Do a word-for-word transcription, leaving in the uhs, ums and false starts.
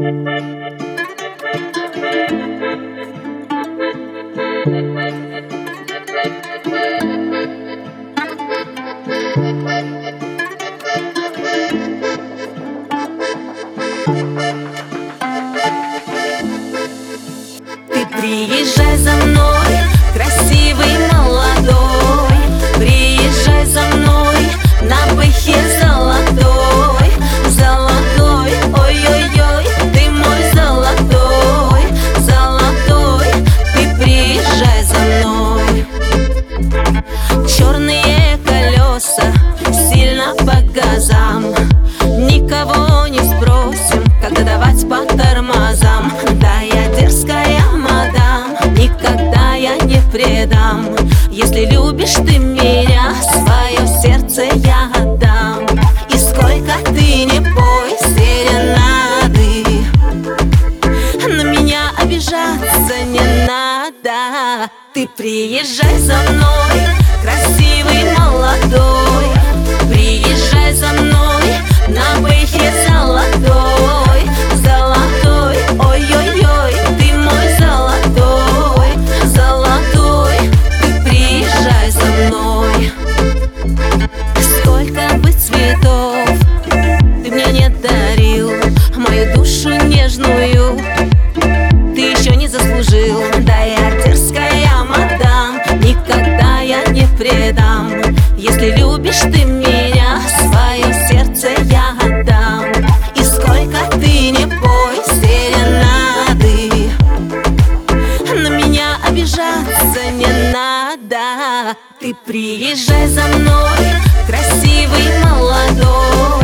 Ты приезжай за мной, красивый молодой. Приезжай за мной на бэхе золотой. Золотой, ой-ой-ой, ты мой золотой. Золотой, ты приезжай за мной. Черные колеса, сильно по газам. Никого не спросим, когда давать по тормозам. Да, я дерзкая мадам, никогда я не предам. Если любишь ты меня, свое сердце я отдам. И сколько ты не пой серенады, на меня обижаться не надо. Ты приезжай за мной, красивый молодой. Приезжай за мной на бэхе золотой. Золотой, ой-ой-ой, ты мой золотой. Золотой, ты приезжай за мной. Сколько бы цветов ты мне не дарил, мою душу нежную ты еще не заслужил. Да, я дерзкая мадам, никогда я не предам. Если любишь ты меня, свое сердце я отдам. И сколько ты не пой серенады, на меня обижаться не надо. Ты приезжай за мной, красивый молодой.